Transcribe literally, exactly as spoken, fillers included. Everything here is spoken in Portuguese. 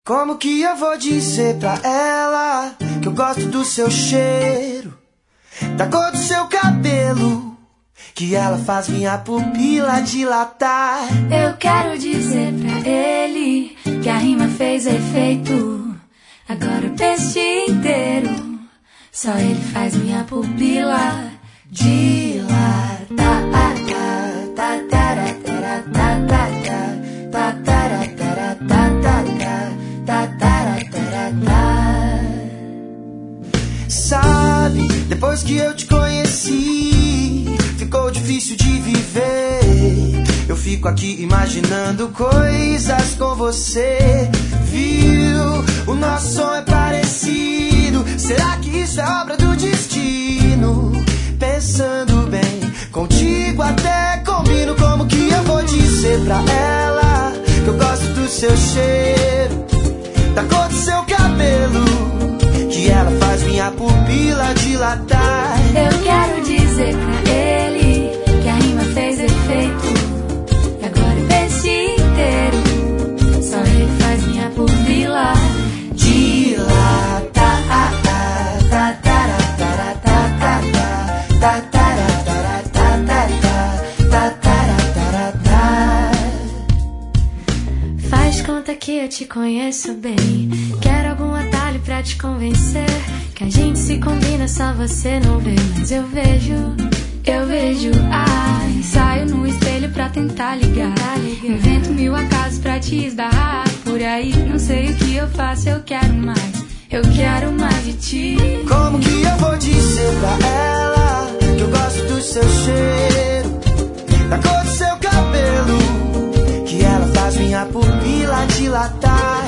Como que eu vou dizer pra ela que eu gosto do seu cheiro, da cor do seu cabelo, que ela faz minha pupila dilatar? Eu quero dizer pra ele que a rima fez efeito. Agora o peixe inteiro, só ele faz minha pupila dilatar. Sabe, depois que eu te conheci, ficou difícil de viver. Eu fico aqui imaginando coisas com você. Viu? O nosso som é parecido. Será que isso é obra do destino? Pensando bem, contigo até combino. Como que eu vou dizer pra ela que eu gosto do seu cheiro, da cor do seu cabelo, que ela faz minha pupila dilatar? Eu quero dizer pra ele que a rima fez efeito. E agora o peixe inteiro, só ele faz minha pupila dilatar. Faz conta que eu te conheço bem. Quero algum atalho pra te convencer que a gente se combina, só você não vê, mas eu vejo, eu vejo. Ai, saio no espelho pra tentar ligar, invento mil acasos pra te esbarrar por aí. Não sei o que eu faço, eu quero mais, eu quero mais de ti. Como que eu vou dizer pra ela que eu gosto do seu cheiro, da cor do seu cabelo, que ela faz minha pupila dilatar?